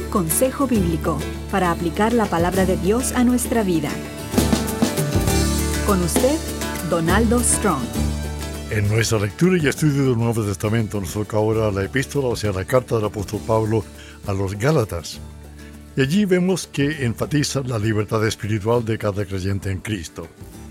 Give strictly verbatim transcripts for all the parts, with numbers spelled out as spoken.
Consejo Bíblico, para aplicar la palabra de Dios a nuestra vida. Con usted, Donaldo Strong. En nuestra lectura y estudio del Nuevo Testamento nos toca ahora la epístola, o sea, la carta del apóstol Pablo a los Gálatas. Y allí vemos que enfatiza la libertad espiritual de cada creyente en Cristo.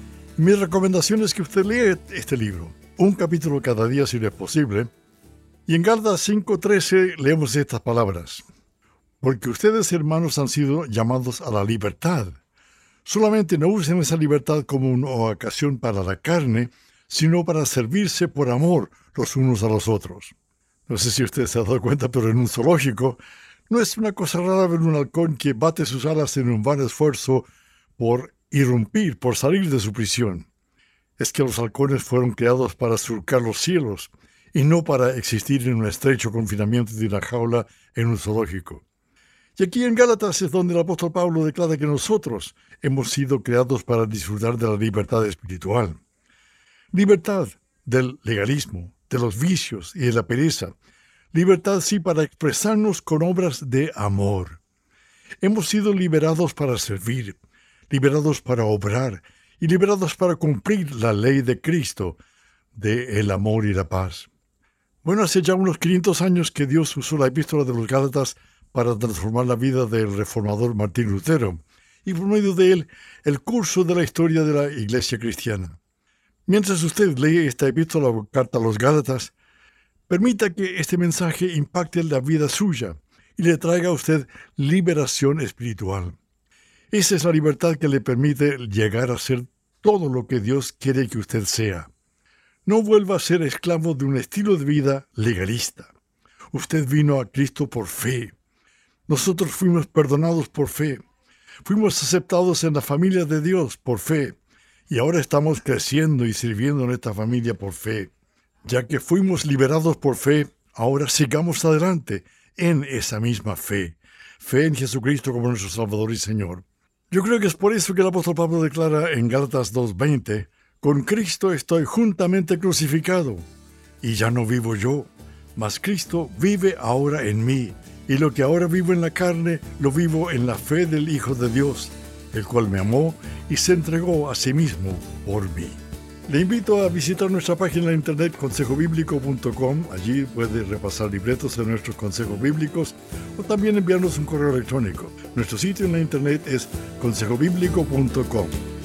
Mi recomendación es que usted lea este libro, un capítulo cada día si es posible. Y en Gálatas cinco trece leemos estas palabras: porque ustedes, hermanos, han sido llamados a la libertad. Solamente no usen esa libertad como una ocasión para la carne, sino para servirse por amor los unos a los otros. No sé si usted se ha dado cuenta, pero en un zoológico no es una cosa rara ver un halcón que bate sus alas en un vano esfuerzo por irrumpir, por salir de su prisión. Es que los halcones fueron creados para surcar los cielos y no para existir en un estrecho confinamiento de una jaula en un zoológico. Y aquí en Gálatas es donde el apóstol Pablo declara que nosotros hemos sido creados para disfrutar de la libertad espiritual. Libertad del legalismo, de los vicios y de la pereza. Libertad, sí, para expresarnos con obras de amor. Hemos sido liberados para servir, liberados para obrar y liberados para cumplir la ley de Cristo, de el amor y la paz. Bueno, hace ya unos quinientos años que Dios usó la epístola de los Gálatas para transformar la vida del reformador Martín Lutero, y por medio de él, el curso de la historia de la Iglesia cristiana. Mientras usted lee esta epístola o carta a los Gálatas, permita que este mensaje impacte la vida suya y le traiga a usted liberación espiritual. Esa es la libertad que le permite llegar a ser todo lo que Dios quiere que usted sea. No vuelva a ser esclavo de un estilo de vida legalista. Usted vino a Cristo por fe. Nosotros fuimos perdonados por fe. Fuimos aceptados en la familia de Dios por fe. Y ahora estamos creciendo y sirviendo en esta familia por fe. Ya que fuimos liberados por fe, ahora sigamos adelante en esa misma fe. Fe en Jesucristo como nuestro Salvador y Señor. Yo creo que es por eso que el apóstol Pablo declara en Gálatas dos veinte: con Cristo estoy juntamente crucificado, y ya no vivo yo, mas Cristo vive ahora en mí, y lo que ahora vivo en la carne, lo vivo en la fe del Hijo de Dios, el cual me amó y se entregó a sí mismo por mí. Le invito a visitar nuestra página de internet consejo bíblico punto com. Allí puede repasar libretos de nuestros consejos bíblicos o también enviarnos un correo electrónico. Nuestro sitio en la internet es consejo bíblico punto com.